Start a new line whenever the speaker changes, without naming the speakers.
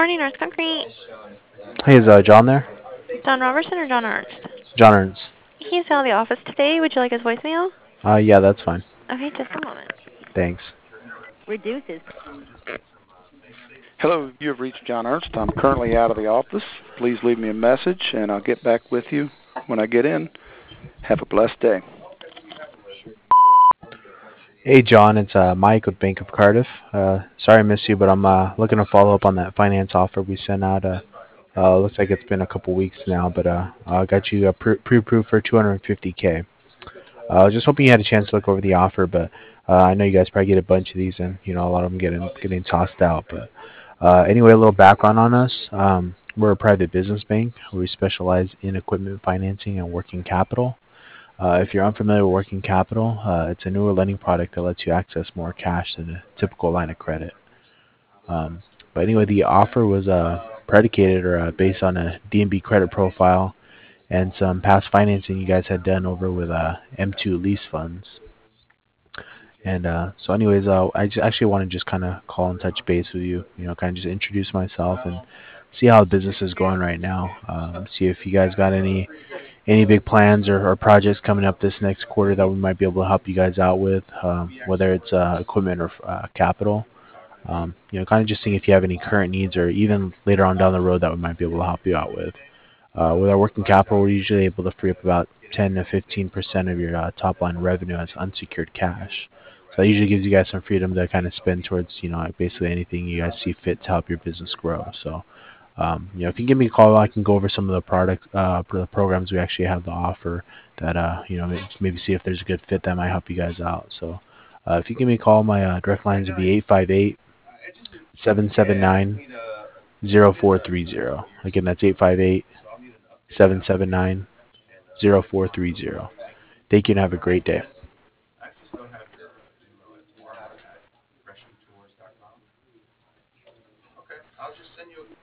morning, North Concrete.
Hey, is John there?
John Robertson or John Ernst?
John Ernst.
He's out of the office today. Would you like his voicemail?
Yeah, that's fine.
Okay, just a moment.
Thanks.
Reduces.
Hello, you have reached John Ernst. I'm currently out of the office. Please leave me a message, and I'll get back with you when I get in. Have a blessed day.
Hey, John, it's Mike with Bank of Cardiff. Sorry I missed you, but I'm looking to follow up on that finance offer we sent out. Looks like it's been a couple weeks now, but I got you pre-approved for 250K. I was just hoping you had a chance to look over the offer, but I know you guys probably get a bunch of these, and a lot of them getting tossed out. But anyway, a little background on us. We're a private business bank. We specialize in equipment financing and working capital. If you're unfamiliar with working capital, it's a newer lending product that lets you access more cash than a typical line of credit. But anyway, the offer was predicated or based on a DNB credit profile and some past financing you guys had done over with M2 lease funds. And so anyways, actually want to just kind of call and touch base with you, kind of just introduce myself and see how the business is going right now. See if you guys got any big plans or projects coming up this next quarter that we might be able to help you guys out with, whether it's equipment or capital. Kind of just seeing if you have any current needs or even later on down the road that we might be able to help you out with. With our working capital, we're usually able to free up about 10 to 15% of your top line revenue as unsecured cash. So that usually gives you guys some freedom to kind of spend towards, like basically anything you guys see fit to help your business grow. So, if you give me a call, I can go over some of the the programs we actually have to offer that, maybe see if there's a good fit that might help you guys out. So, if you give me a call, my direct lines would be 858-779-0430. Again, that's 858-779-0430. Thank you and have a great day.